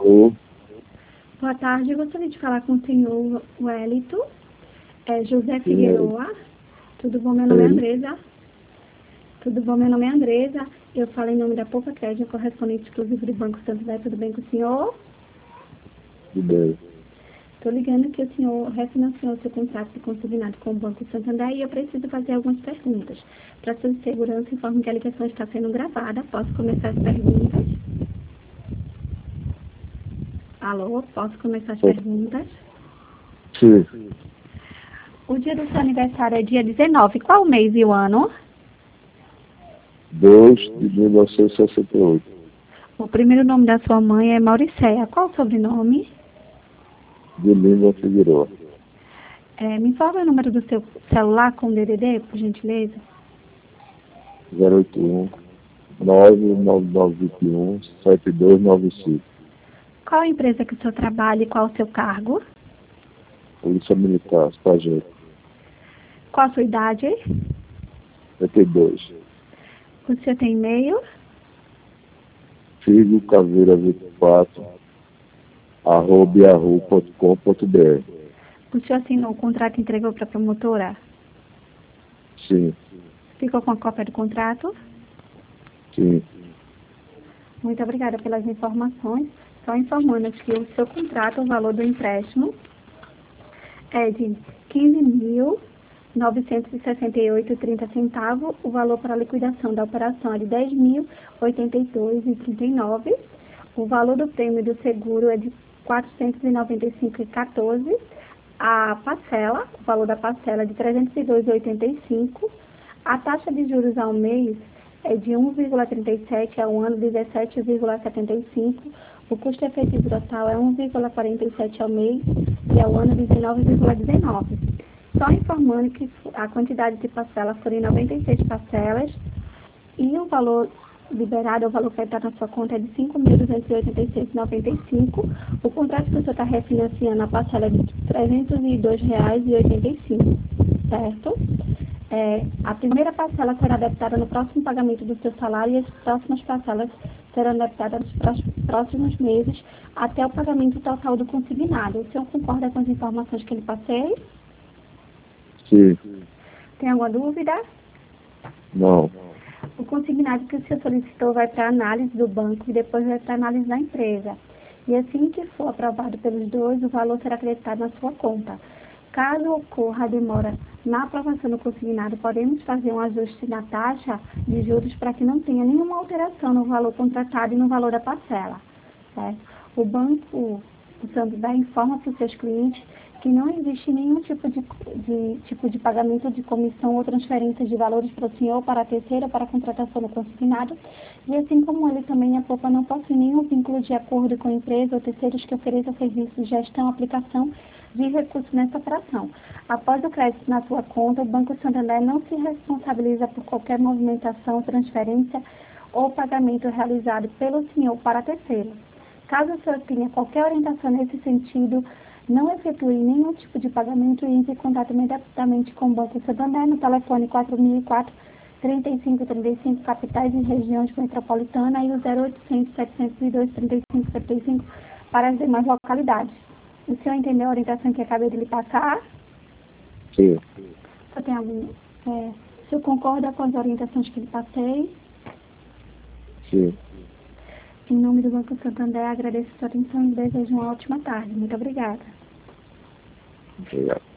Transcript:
Alô? Boa tarde, eu gostaria de falar com o senhor Wellington, José Quem é? Figueroa. Tudo bom? Meu nome é Ele? Andresa. Tudo bom? Meu nome é Andresa. Eu falo em nome da Poupa Crédito, correspondente exclusivo do Banco Santander. Tudo bem com o senhor? Tudo bem. Estou ligando que o senhor refinanciou seu contrato de consignado com o Banco Santander e eu preciso fazer algumas perguntas. Para sua segurança, informo que a ligação está sendo gravada. Posso começar as perguntas? Alô? Posso começar as perguntas? Sim. O dia do seu aniversário é dia 19. Qual o mês e o ano? 2 de 1968. O primeiro nome da sua mãe é Mauricéia. Qual o sobrenome? De Lima Figueroa. Me informa o número do seu celular com DDD, por gentileza? 081 99921 7295. Qual a empresa que o senhor trabalha e qual o seu cargo? Polícia Militar, Sargento. Qual a sua idade? 72. O senhor tem e-mail? Figo Caveira 24 @yahoo.com.br. O senhor assinou o contrato e entregou para a promotora? Sim, Ficou com a cópia do contrato? sim. Muito obrigada pelas informações. Só informando que o seu contrato, o valor do empréstimo, é de R$ 15.968,30. O valor para a liquidação da operação é de R$ 10.082,39. O valor do prêmio do seguro é de R$ 495,14. A parcela, o valor da parcela é de R$ 302,85. A taxa de juros ao mês é de 1,37, ao ano 17,75. O custo efetivo total é 1,47 ao mês e ao ano 19,19. Só informando que a quantidade de parcelas foram em 96 parcelas e o valor liberado, o valor que está na sua conta é de R$ 5.286,95. O contrato que o senhor está refinanciando, a parcela é de R$ 302,85, certo? A primeira parcela será debitada no próximo pagamento do seu salário e as próximas parcelas serão debitadas nos próximos meses até o pagamento total do consignado. O senhor concorda com as informações que ele passei? Sim. Tem alguma dúvida? Não. O consignado que o senhor solicitou vai para a análise do banco e depois vai para a análise da empresa. E assim que for aprovado pelos dois, o valor será acreditado na sua conta. Caso ocorra a demora na aprovação do consignado, podemos fazer um ajuste na taxa de juros para que não tenha nenhuma alteração no valor contratado e no valor da parcela, certo? O banco, o Santander, informa para os seus clientes que não existe nenhum tipo de pagamento de comissão ou transferência de valores para o senhor, para a terceira, para a contratação do consignado. E assim como ele também, a Poupa não possui nenhum vínculo de acordo com a empresa ou terceiros que ofereçam serviços de gestão, aplicação de recursos nessa operação. Após o crédito na sua conta, o Banco Santander não se responsabiliza por qualquer movimentação, transferência ou pagamento realizado pelo senhor para terceiro. Caso o senhor tenha qualquer orientação nesse sentido, não efetue nenhum tipo de pagamento e entre em contato imediatamente com o Banco Santander no telefone 4004-3535, capitais e regiões metropolitanas, e o 0800-702-3575 para as demais localidades. O senhor entendeu a orientação que acabei de lhe passar? Sim. Só tem algum? O senhor concorda com as orientações que lhe passei? Sim. Em nome do Banco Santander, agradeço a sua atenção e desejo uma ótima tarde. Muito obrigada. Obrigado.